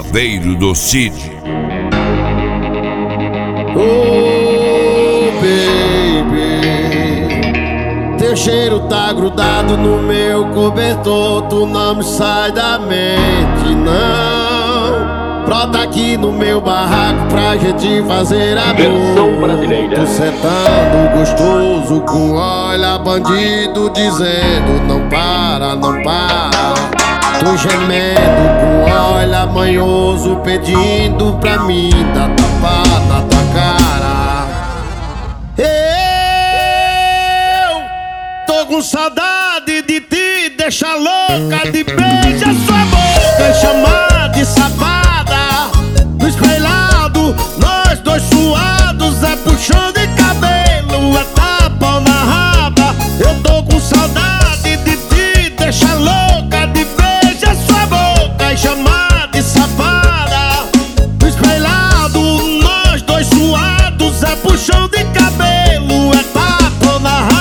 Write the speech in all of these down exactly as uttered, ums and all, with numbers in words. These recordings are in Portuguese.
Saveiro do Cid. Oh, baby, teu cheiro tá grudado no meu cobertor. Tu não me sai da mente, não. Brota aqui no meu barraco pra gente fazer amor. Versão brasileira. Tu sentando gostoso com olha bandido dizendo não para, não para. Tu gemendo com olha manhoso pedindo pra mim dar tapa na tua cara. Eu tô com saudade de te deixar louca, de beijar sua boca e chamar de safada. No espelhado, nós dois suados, é puxão de cabelo, é tapa na raba. Eu tô com saudade de te deixar louca, de beijar sua boca e chamar de safada. No espelhado, nós dois suados, é puxão de cabelo, é tapa na raba.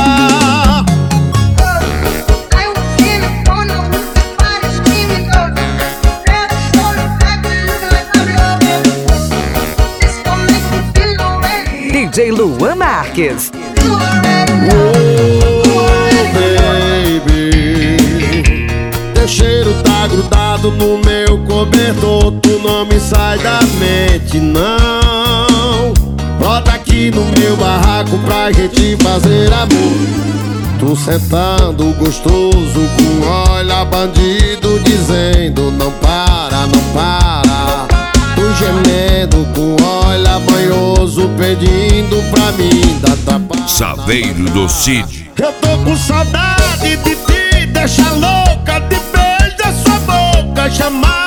D J Luan Marques. Oh, baby, teu cheiro tá grudado no meu cobertor. Tu não me sai da mente, não. Brota aqui no meu barraco pra gente fazer amor. Tu sentando gostoso com olha bandido dizendo não para, não para. Tu gemendo com olha banhoso pedindo pra mim dar tapa. Saveiro do Cid. Eu tô com saudade de te deixar louca, de beijar sua boca, chamar